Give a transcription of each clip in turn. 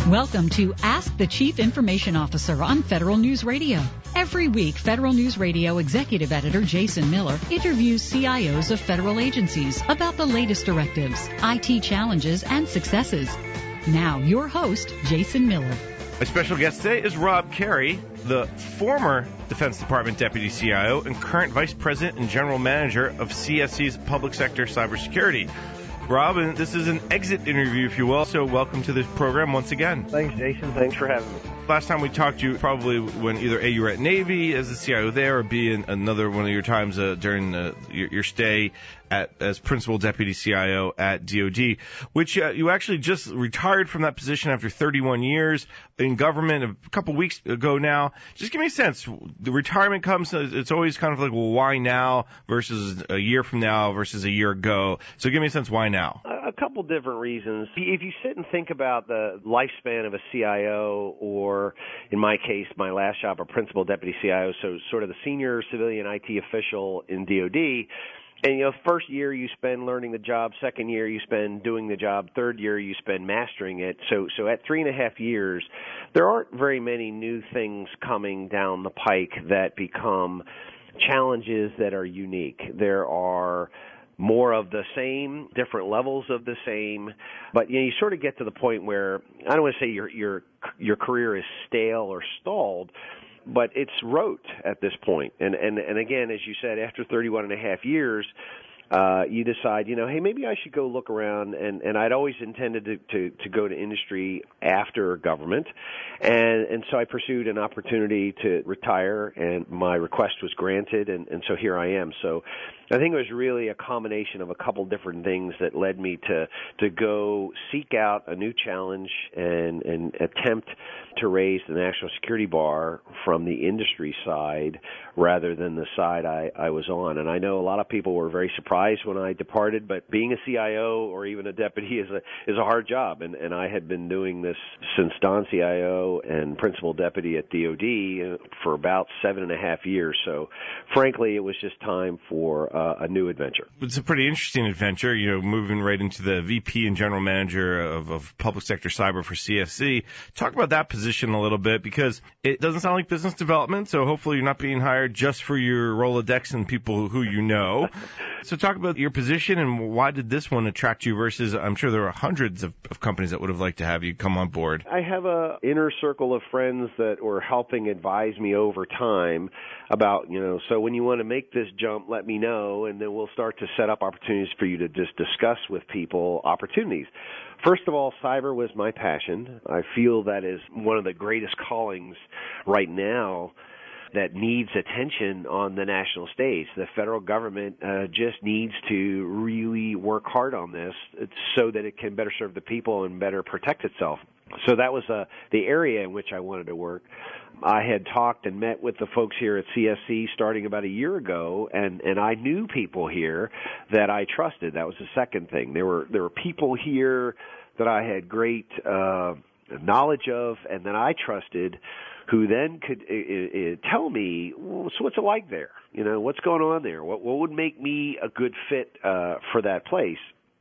Welcome to Ask the Chief Information Officer on Federal News Radio. Every week, Federal News Radio Executive Editor Jason Miller interviews CIOs of federal agencies about the latest directives, IT challenges, and successes. Now, your host, Jason Miller. My special guest today is Rob Carey, the former Defense Department Deputy CIO and current Vice President and General Manager of CSC's Public Sector Cybersecurity. Rob, and this is an exit interview, if you will, so welcome to this program once again. Thanks, Jason. Thanks for having me. Last time we talked to you, probably when either A, you were at Navy as a CIO there, or B, in another one of your times during your stay as Principal Deputy CIO at DoD, which you actually just retired from that position after 31 years in government a couple weeks ago now. Just give me a sense. The retirement comes, it's always kind of like, well, why now versus a year from now versus a year ago? So give me a sense, why now? A couple different reasons. If you sit and think about the lifespan of a CIO, or in my case, my last job, a Principal Deputy CIO, so sort of the senior civilian IT official in DoD, and, first year you spend learning the job, second year you spend doing the job, third year you spend mastering it. So at 3.5 years, there aren't very many new things coming down the pike that become challenges that are unique. There are more of the same, different levels of the same, but you sort of get to the point where, I don't want to say your career is stale or stalled, but it's rote at this point. And again, as you said, after 31.5 years, you decide, hey, maybe I should go look around. And I'd always intended to go to industry after government. And so I pursued an opportunity to retire, and my request was granted. And so here I am. So I think it was really a combination of a couple different things that led me to go seek out a new challenge and attempt to raise the national security bar from the industry side rather than the side I was on. And I know a lot of people were very surprised when I departed, but being a CIO or even a deputy is a hard job. And I had been doing this since Don CIO and Principal Deputy at DoD for about 7.5 years. So frankly, it was just time for a new adventure. It's a pretty interesting adventure, moving right into the VP and General Manager of Public Sector Cyber for CSC. Talk about that position a little bit, because it doesn't sound like business development, so hopefully you're not being hired just for your Rolodex and people who you know. So talk about your position and why did this one attract you versus, I'm sure there are hundreds of companies that would have liked to have you come on board. I have a inner circle of friends that were helping advise me over time about, so when you want to make this jump, let me know, and then we'll start to set up opportunities for you to just discuss with people opportunities. First of all, cyber was my passion. I feel that is one of the greatest callings right now that needs attention on the national stage. The federal government just needs to really work hard on this so that it can better serve the people and better protect itself. So that was the area in which I wanted to work. I had talked and met with the folks here at CSC starting about a year ago, and I knew people here that I trusted. That was the second thing. There were people here that I had great knowledge of and that I trusted, who then could tell me, well, so what's it like there? What's going on there? What would make me a good fit for that place?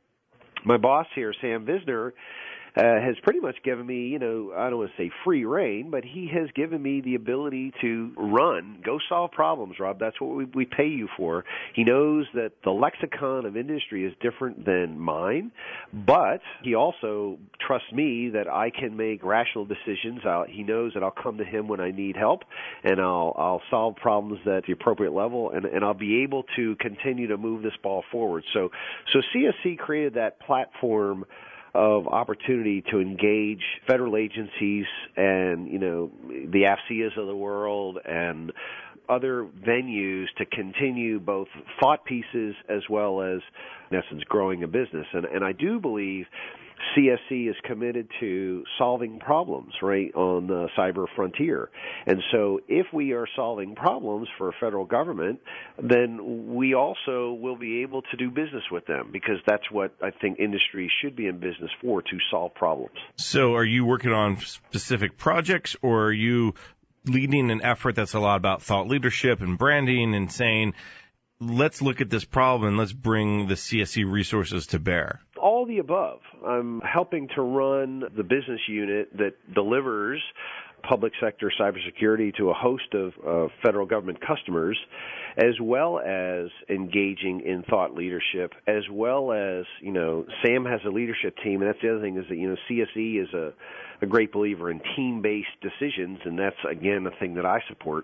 My boss here, Sam Visner, has pretty much given me, I don't want to say free reign, but he has given me the ability to go solve problems, Rob. That's what we pay you for. He knows that the lexicon of industry is different than mine, but he also trusts me that I can make rational decisions. He knows that I'll come to him when I need help, and I'll solve problems at the appropriate level, and I'll be able to continue to move this ball forward. So CSC created that platform of opportunity to engage federal agencies and, the AFCEAs of the world and other venues to continue both thought pieces as well as, in essence, growing a business. And I do believe CSC is committed to solving problems, right, on the cyber frontier. And so if we are solving problems for a federal government, then we also will be able to do business with them, because that's what I think industry should be in business for, to solve problems. So are you working on specific projects, or are you leading an effort that's a lot about thought leadership and branding and saying, let's look at this problem and let's bring the CSC resources to bear? All the above. I'm helping to run the business unit that delivers public sector cybersecurity to a host of federal government customers, as well as engaging in thought leadership, as well as, Sam has a leadership team, and that's the other thing is that, CSE is a great believer in team-based decisions, and that's, again, a thing that I support.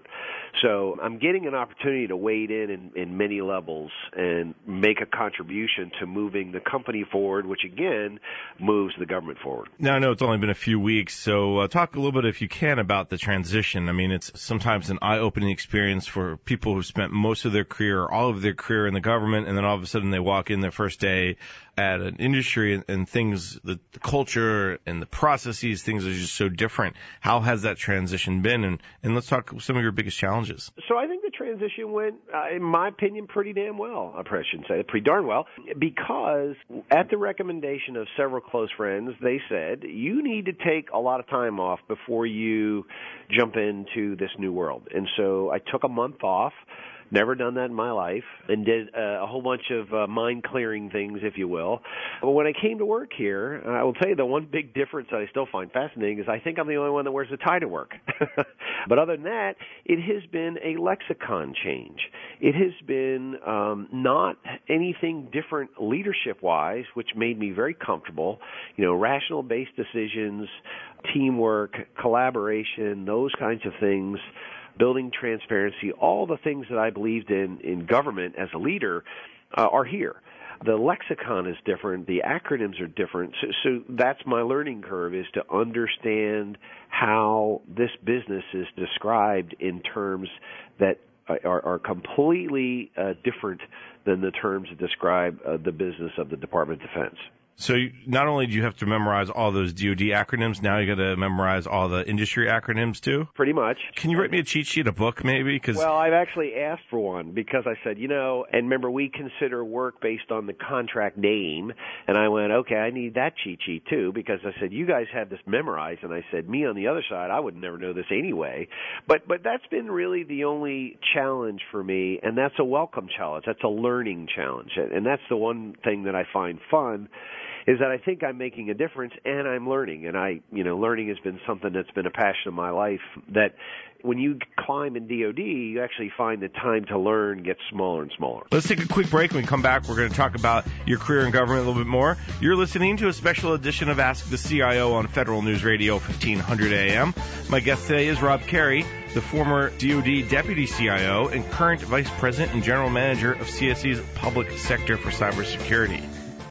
So I'm getting an opportunity to wade in many levels and make a contribution to moving the company forward, which, again, moves the government forward. Now, I know it's only been a few weeks, so talk a little bit, if you can, about the transition. I mean, it's sometimes an eye-opening experience for people who spent most of their career, or all of their career in the government, and then all of a sudden they walk in their first day at an industry and things, the culture and the processes, things are just so different. How has that transition been? And let's talk some of your biggest challenges. So I think the transition went, in my opinion, pretty damn well. I shouldn't say it, pretty darn well, because at the recommendation of several close friends, they said, you need to take a lot of time off before you jump into this new world. And so I took a month off. Never done that in my life, and did a whole bunch of mind-clearing things, if you will. But when I came to work here, I will tell you the one big difference that I still find fascinating is I think I'm the only one that wears a tie to work. But other than that, it has been a lexicon change. It has been not anything different leadership-wise, which made me very comfortable. Rational-based decisions, teamwork, collaboration, those kinds of things. Building transparency, all the things that I believed in government as a leader are here. The lexicon is different. The acronyms are different. So that's my learning curve, is to understand how this business is described in terms that are completely different than the terms that describe the business of the Department of Defense. So not only do you have to memorize all those DoD acronyms, now you got to memorize all the industry acronyms too? Pretty much. Can you write me a cheat sheet, a book maybe? Well, I've actually asked for one because I said, and remember, we consider work based on the contract name, and I went, okay, I need that cheat sheet too, because I said, you guys have this memorized, and I said, me on the other side, I would never know this anyway. But that's been really the only challenge for me, and that's a welcome challenge. That's a learning challenge, and that's the one thing that I find fun, is that I think I'm making a difference and I'm learning. And learning has been something that's been a passion of my life, that when you climb in DOD, you actually find the time to learn gets smaller and smaller. Let's take a quick break. When we come back, we're going to talk about your career in government a little bit more. You're listening to a special edition of Ask the CIO on Federal News Radio 1500 AM. My guest today is Rob Carey, the former DOD Deputy CIO and current Vice President and General Manager of CSE's Public Sector for Cybersecurity.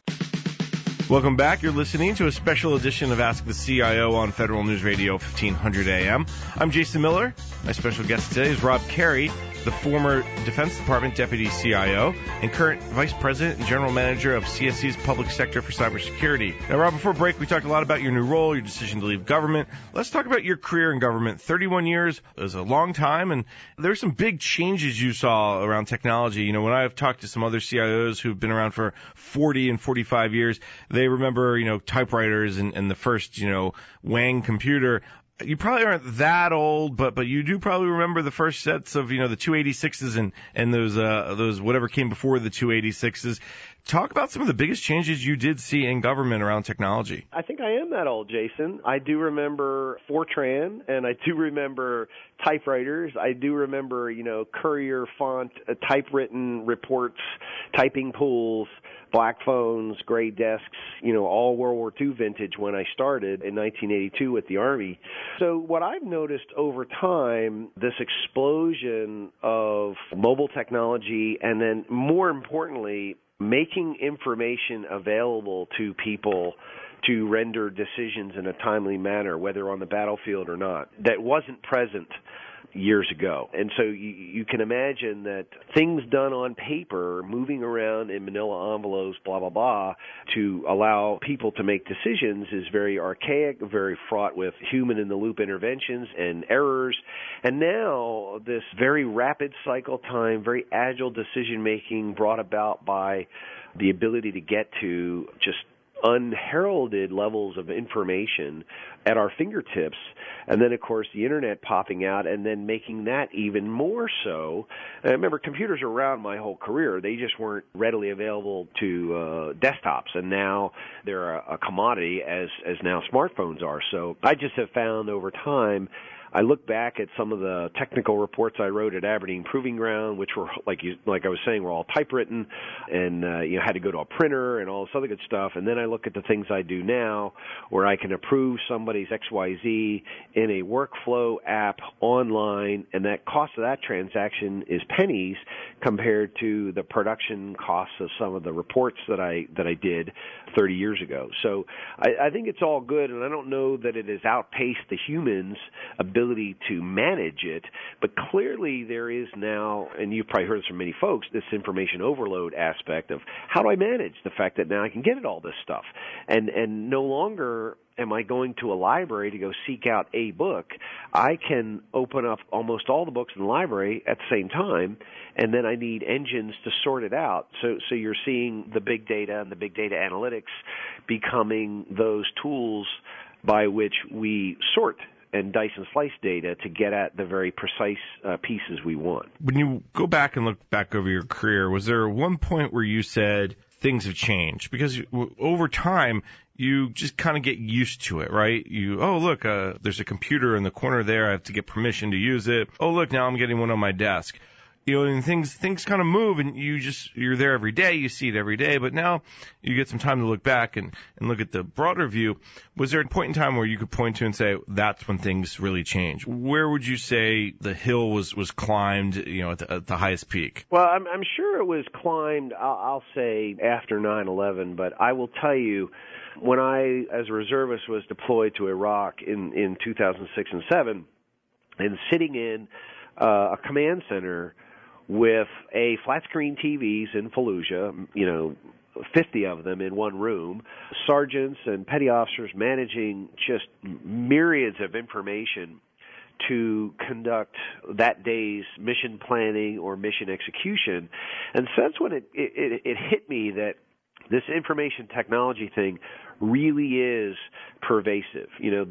Welcome back. You're listening to a special edition of Ask the CIO on Federal News Radio 1500 AM. I'm Jason Miller. My special guest today is Rob Carey, the former Defense Department Deputy CIO and current Vice President and General Manager of CSE's Public Sector for Cybersecurity. Now, Rob, before break, we talked a lot about your new role, your decision to leave government. Let's talk about your career in government. 31 years is a long time, and there's some big changes you saw around technology. When I've talked to some other CIOs who've been around for 40 and 45 years, they remember, typewriters and the first, Wang computer. You probably aren't that old, but you do probably remember the first sets of, the 286s and those whatever came before the 286s. Talk about some of the biggest changes you did see in government around technology. I think I am that old, Jason. I do remember Fortran, and I do remember typewriters. I do remember, Courier font, typewritten reports, typing pools, black phones, gray desks, all World War II vintage when I started in 1982 with the Army. So what I've noticed over time, this explosion of mobile technology, and then more importantly, making information available to people to render decisions in a timely manner, whether on the battlefield or not, that wasn't present years ago. And so you can imagine that things done on paper, moving around in manila envelopes, blah, blah, blah, to allow people to make decisions is very archaic, very fraught with human-in-the-loop interventions and errors. And now this very rapid cycle time, very agile decision-making brought about by the ability to get to just unheralded levels of information at our fingertips, and then of course the internet popping out and then making that even more so. And remember, computers are around my whole career. They just weren't readily available to desktops, and now they're a commodity as now smartphones are. So I just have found over time, I look back at some of the technical reports I wrote at Aberdeen Proving Ground, which were, like I was saying, were all typewritten and had to go to a printer and all this other good stuff. And then I look at the things I do now where I can approve somebody's XYZ in a workflow app online, and that cost of that transaction is pennies compared to the production costs of some of the reports that I did 30 years ago. So I think it's all good, and I don't know that it has outpaced the humans' ability to manage it, but clearly there is now, and you've probably heard this from many folks, this information overload aspect of how do I manage the fact that now I can get at all this stuff, and no longer am I going to a library to go seek out a book. I can open up almost all the books in the library at the same time, and then I need engines to sort it out. So you're seeing the big data and the big data analytics becoming those tools by which we sort and dice and slice data to get at the very precise pieces we want. When you go back and look back over your career, was there one point where you said things have changed? Because over time, you just kind of get used to it, right? There's a computer in the corner there. I have to get permission to use it. Oh, look, now I'm getting one on my desk. And things kind of move, and you're there every day. You see it every day, but now you get some time to look back and look at the broader view. Was there a point in time where you could point to and say, that's when things really change? Where would you say the hill was climbed, at the highest peak? Well, I'm sure it was climbed, I'll say, after 9/11, but I will tell you, when I, as a reservist, was deployed to Iraq in 2006 and 2007, and sitting in a command center with a flat-screen TVs in Fallujah, 50 of them in one room, sergeants and petty officers managing just myriads of information to conduct that day's mission planning or mission execution. And so that's when it hit me that this information technology thing really is pervasive.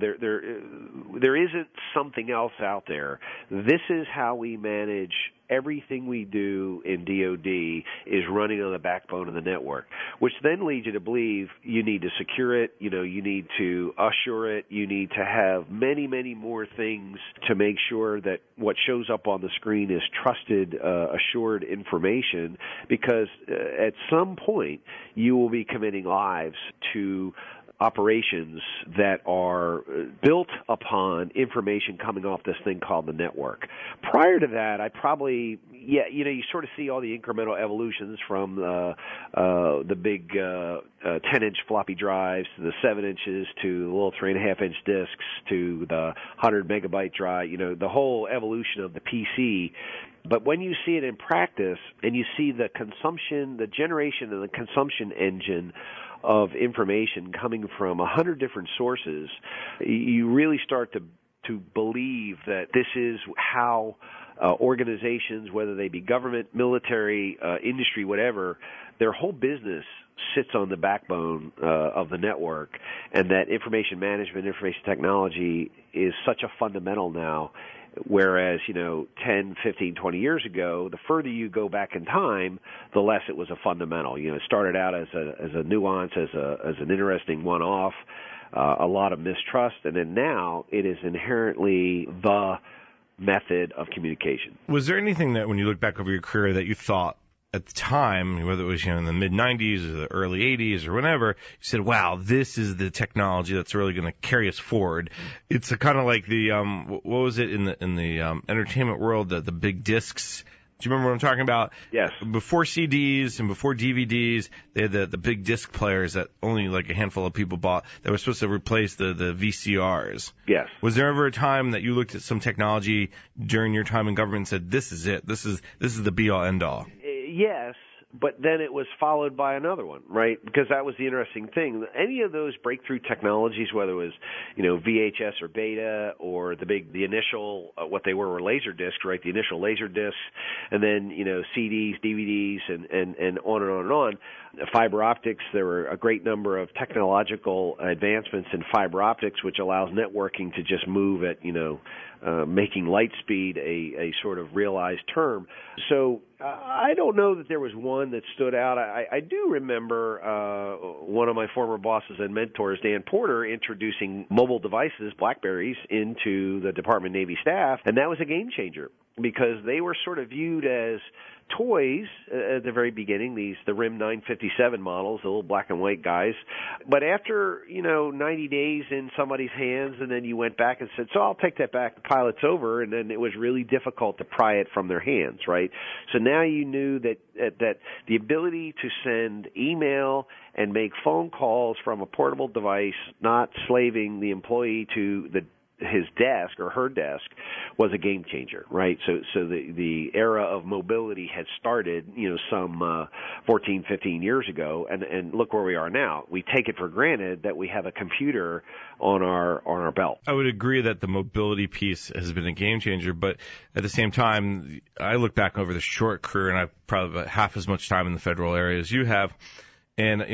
There isn't something else out there. This is how we manage everything we do in DoD is running on the backbone of the network, which then leads you to believe you need to secure it, you need to assure it, you need to have many, many more things to make sure that what shows up on the screen is trusted, assured information, because at some point you will be committing lives to operations that are built upon information coming off this thing called the network. Prior to that, I probably, you sort of see all the incremental evolutions from the big 10-inch floppy drives to the 7 inches to the little 3.5-inch discs to the 100-megabyte drive, the whole evolution of the PC. But when you see it in practice and you see the consumption, the generation and the consumption engine of information coming from 100 different sources, you really start to believe that this is how organizations, whether they be government, military, industry, whatever, their whole business sits on the backbone of the network, and that information management, information technology is such a fundamental now. Whereas, 10, 15, 20 years ago, the further you go back in time, the less it was a fundamental. It started out as a nuance, as an interesting one-off, a lot of mistrust, and then now it is inherently the method of communication. Was there anything that, when you look back over your career, that you thought at the time, whether it was in the mid-'90s or the early '80s or whenever, you said, wow, this is the technology that's really going to carry us forward? It's kind of like the, what was it in the entertainment world, the big discs? Do you remember what I'm talking about? Yes. Before CDs and before DVDs, they had the big disc players that only like a handful of people bought that were supposed to replace the VCRs. Yes. Was there ever a time that you looked at some technology during your time in government and said, this is it, this is the be-all, end-all? Yes, but then it was followed by another one, right? Because that was the interesting thing. Any of those breakthrough technologies, whether it was, VHS or Beta or the initial, what they were laser discs, right? The initial laser discs, and then, CDs, DVDs, and on and on and on. Fiber optics, there were a great number of technological advancements in fiber optics, which allows networking to just move at, making light speed a sort of realized term. So I don't know that there was one that stood out. I do remember one of my former bosses and mentors, Dan Porter, introducing mobile devices, BlackBerries, into the Department of Navy staff, and that was a game changer because they were sort of viewed as toys at the very beginning, the RIM 957 models, the little black and white guys. But after, 90 days in somebody's hands, and then you went back and said, so I'll take that back, the pilot's over, and then it was really difficult to pry it from their hands, right? So now you knew that the ability to send email and make phone calls from a portable device, not slaving the employee to his desk or her desk, was a game changer, right? So the era of mobility had started, some 14, 15 years ago, and look where we are now. We take it for granted that we have a computer on our belt. I would agree that the mobility piece has been a game changer, but at the same time, I look back over the short career, and I've probably about half as much time in the federal area as you have. And,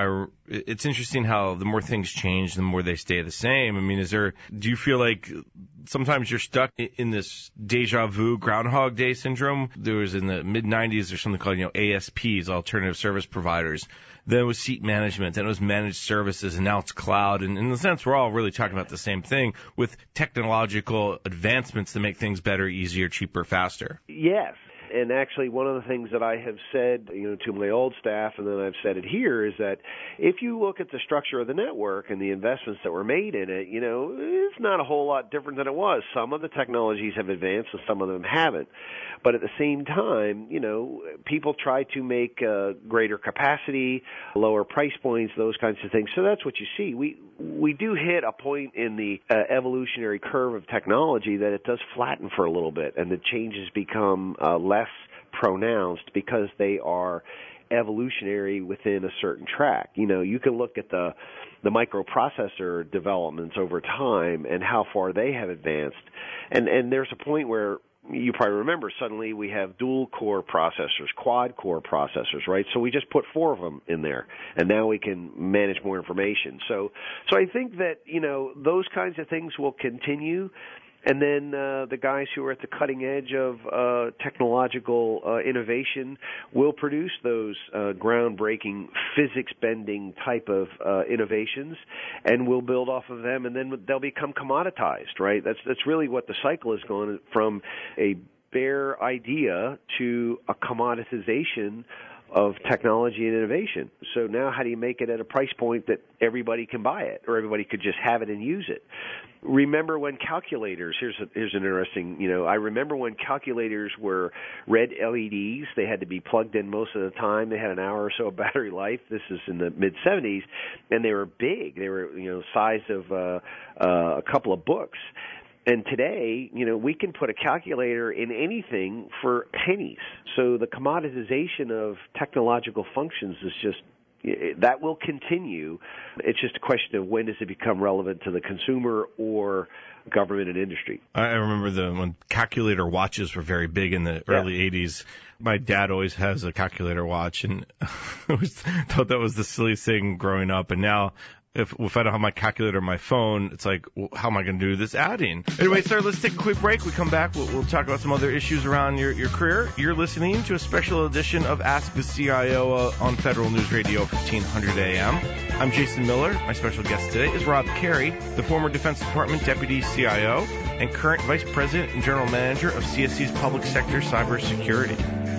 it's interesting how the more things change, the more they stay the same. I mean, do you feel like sometimes you're stuck in this deja vu Groundhog Day syndrome? There was in the mid-90s, there's something called, ASPs, alternative service providers. Then it was seat management, then it was managed services, and now it's cloud. And in a sense, we're all really talking about the same thing with technological advancements to make things better, easier, cheaper, faster. Yes. And actually, one of the things that I have said, to my old staff, and then I've said it here, is that if you look at the structure of the network and the investments that were made in it, it's not a whole lot different than it was. Some of the technologies have advanced and some of them haven't. But at the same time, people try to make greater capacity, lower price points, those kinds of things. So that's what you see. We do hit a point in the evolutionary curve of technology that it does flatten for a little bit, and the changes become less pronounced because they are evolutionary within a certain track. You can look at the microprocessor developments over time and how far they have advanced, and there's a point where you probably remember suddenly we have dual core processors, quad core processors, right? So we just put 4 of them in there, and now we can manage more information. So I think that, those kinds of things will continue. And then the guys who are at the cutting edge of technological innovation will produce those groundbreaking, physics-bending type of innovations, and we'll build off of them, and then they'll become commoditized, right? That's really what the cycle is going from a bare idea to a commoditization of technology and innovation. So now how do you make it at a price point that everybody can buy it, or everybody could just have it and use it? Remember when calculators, here's an interesting, I remember when calculators were red LEDs. They had to be plugged in most of the time. They had an hour or so of battery life. This is in the mid-'70s, and they were big. They were, size of a couple of books. And today, we can put a calculator in anything for pennies. So the commoditization of technological functions is just, that will continue. It's just a question of when does it become relevant to the consumer or government and industry. I remember when calculator watches were very big in the early 80s. My dad always has a calculator watch, and I thought that was the silliest thing growing up. And now, if I don't have my calculator on my phone, it's like, well, how am I going to do this adding? Anyway, sir, let's take a quick break. We come back, we'll talk about some other issues around your career. You're listening to a special edition of Ask the CIO on Federal News Radio 1500 AM. I'm Jason Miller. My special guest today is Rob Carey, the former Defense Department Deputy CIO and current Vice President and General Manager of CSC's Public Sector Cybersecurity.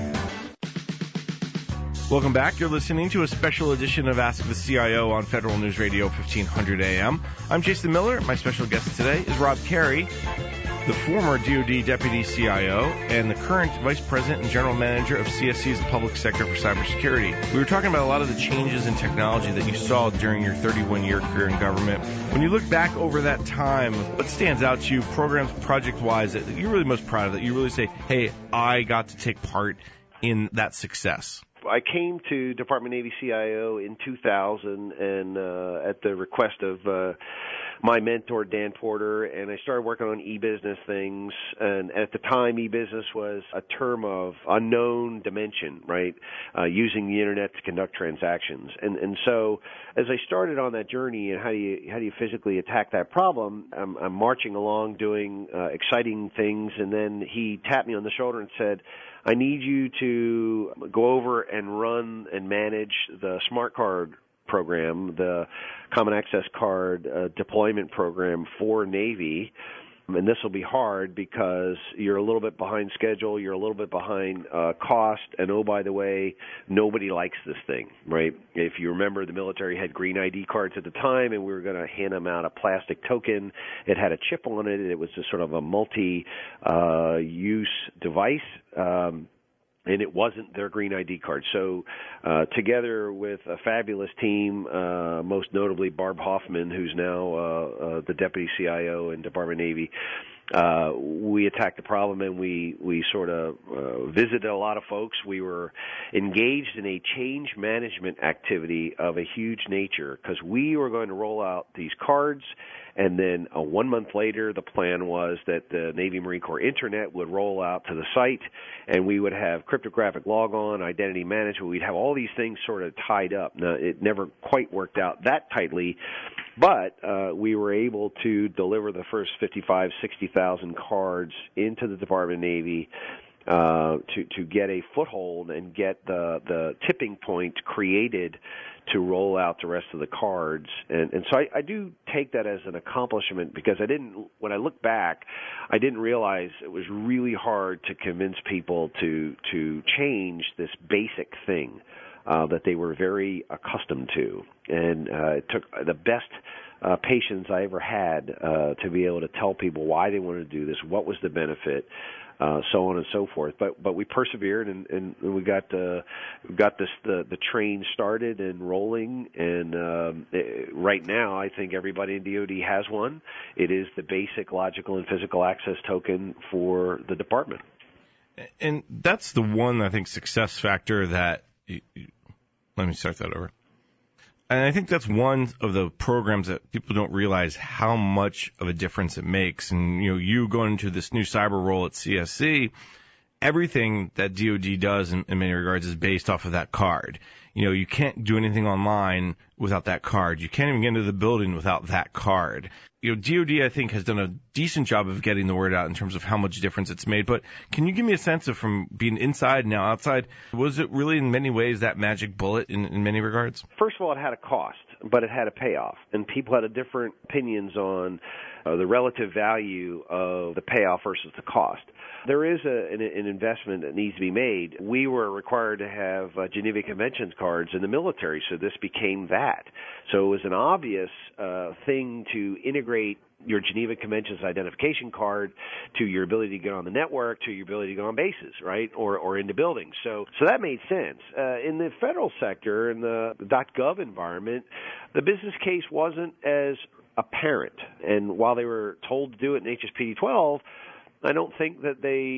Welcome back. You're listening to a special edition of Ask the CIO on Federal News Radio 1500 AM. I'm Jason Miller. My special guest today is Rob Carey, the former DoD Deputy CIO and the current Vice President and General Manager of CSC's Public Sector for Cybersecurity. We were talking about a lot of the changes in technology that you saw during your 31-year career in government. When you look back over that time, what stands out to you, programs, project-wise, that you're really most proud of, that you really say, hey, I got to take part in that success? I came to Department of Navy CIO in 2000, and at the request of my mentor, Dan Porter, and I started working on e-business things. And at the time, e-business was a term of unknown dimension, right? Using the internet to conduct transactions. And so as I started on that journey, and how do you physically attack that problem, I'm marching along doing exciting things, and then he tapped me on the shoulder and said, I need you to go over and run and manage the smart card program, the Common Access Card deployment program for Navy. And this will be hard because you're a little bit behind schedule, you're a little bit behind cost, and oh, by the way, nobody likes this thing, right? If you remember, the military had green ID cards at the time, and we were going to hand them out a plastic token. It had a chip on it. It was just sort of a multi-use device. And it wasn't their green ID card. So together with a fabulous team, most notably Barb Hoffman, who's now the Deputy CIO in Department of Navy, we attacked the problem, and we sort of visited a lot of folks. We were engaged in a change management activity of a huge nature because we were going to roll out these cards, and then 1 month later, the plan was that the Navy Marine Corps Internet would roll out to the site, and we would have cryptographic logon, identity management. We'd have all these things sort of tied up. Now, it never quite worked out that tightly, but we were able to deliver the first 55,000, 60,000 cards into the Department of Navy to get a foothold and get the tipping point created to roll out the rest of the cards. And so I do take that as an accomplishment because when I look back, I didn't realize it was really hard to convince people to change this basic thing that they were very accustomed to. And it took the best patience I ever had to be able to tell people why they wanted to do this, what was the benefit, so on and so forth. But we persevered, and we got the train started and rolling. And right now, I think everybody in DoD has one. It is the basic logical and physical access token for the department. And that's the one, I think, success factor that. Let me start that over. And I think that's one of the programs that people don't realize how much of a difference it makes. And, you going into this new cyber role at CSC, everything that DoD does in many regards is based off of that card. You can't do anything online without that card. You can't even get into the building without that card. DoD, I think, has done a decent job of getting the word out in terms of how much difference it's made. But can you give me a sense of, from being inside now outside, was it really in many ways that magic bullet in many regards? First of all, it had a cost, but it had a payoff. And people had different opinions on the relative value of the payoff versus the cost. There is an investment that needs to be made. We were required to have Geneva Conventions cards in the military, so this became that. So it was an obvious thing to integrate your Geneva Conventions identification card to your ability to get on the network, to your ability to go on bases, right, or into buildings. So that made sense. In the federal sector, in the .gov environment, the business case wasn't as apparent. And while they were told to do it in HSPD 12, I don't think that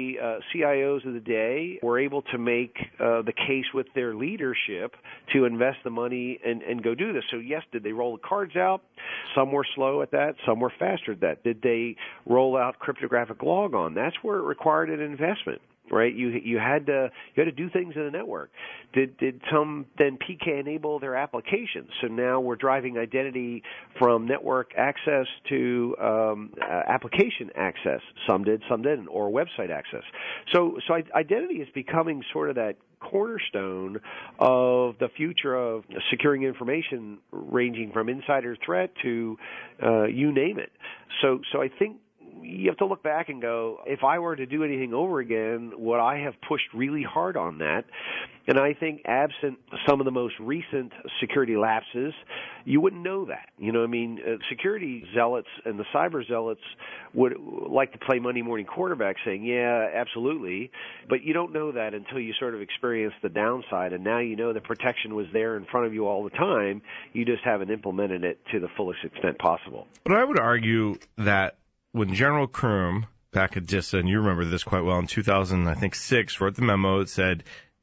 CIOs of the day were able to make the case with their leadership to invest the money and go do this. So, yes, did they roll the cards out? Some were slow at that. Some were faster at that. Did they roll out cryptographic logon? That's where it required an investment. Right, you had to do things in the network. Did some then PK enable their applications? So now we're driving identity from network access to application access. Some did, some didn't, or website access. So identity is becoming sort of that cornerstone of the future of securing information, ranging from insider threat to you name it. So I think you have to look back and go, if I were to do anything over again, would I have pushed really hard on that? And I think absent some of the most recent security lapses, you wouldn't know that. Security zealots and the cyber zealots would like to play Monday morning quarterback saying, yeah, absolutely. But you don't know that until you sort of experience the downside. And now you know the protection was there in front of you all the time. You just haven't implemented it to the fullest extent possible. But I would argue that when General Crum, back at DISA, and you remember this quite well, in 2006, wrote the memo that said,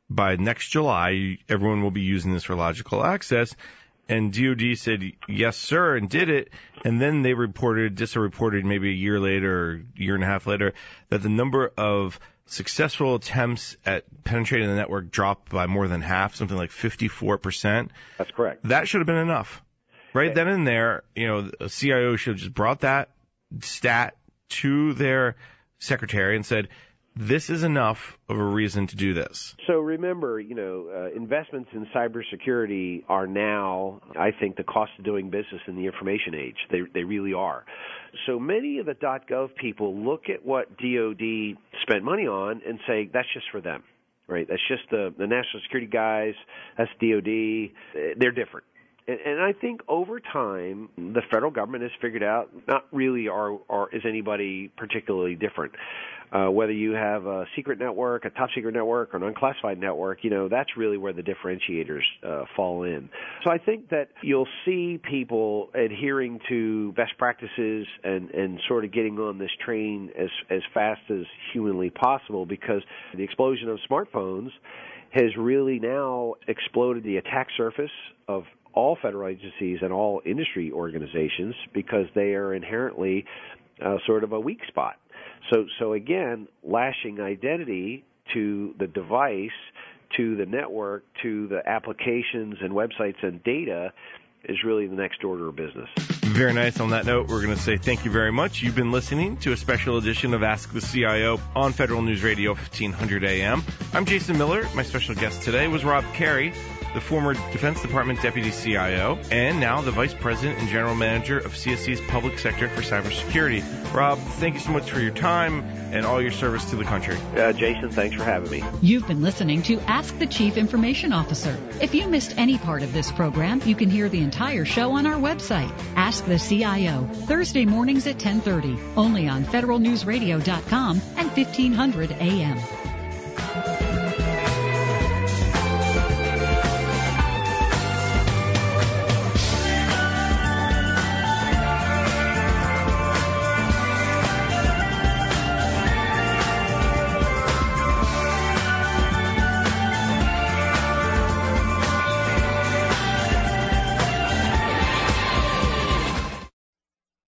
by next July, everyone will be using this for logical access. And DoD said, yes, sir, and did it. And then they reported maybe a year later or year and a half later that the number of successful attempts at penetrating the network dropped by more than half, something like 54%. That's correct. That should have been enough. Right then and there, a CIO should have just brought that stat to their secretary and said, this is enough of a reason to do this. So remember, investments in cybersecurity are now, I think, the cost of doing business in the information age. They really are. So many of the .gov people look at what DoD spent money on and say, that's just for them, right? That's just the national security guys. That's DoD. They're different. And I think over time, the federal government has figured out not really is anybody particularly different. Whether you have a secret network, a top secret network, or an unclassified network, that's really where the differentiators fall in. So I think that you'll see people adhering to best practices and sort of getting on this train as fast as humanly possible, because the explosion of smartphones has really now exploded the attack surface of all federal agencies and all industry organizations, because they are inherently sort of a weak spot. So again, lashing identity to the device, to the network, to the applications and websites and data is really the next order of business. Very nice. On that note, we're going to say thank you very much. You've been listening to a special edition of Ask the CIO on Federal News Radio 1500 AM. I'm Jason Miller. My special guest today was Rob Carey, the former Defense Department Deputy CIO, and now the Vice President and General Manager of CSC's Public Sector for Cybersecurity. Rob, thank you so much for your time and all your service to the country. Jason, thanks for having me. You've been listening to Ask the Chief Information Officer. If you missed any part of this program, you can hear the entire show on our website, Ask the CIO, Thursday mornings at 10:30, only on federalnewsradio.com and 1500 AM.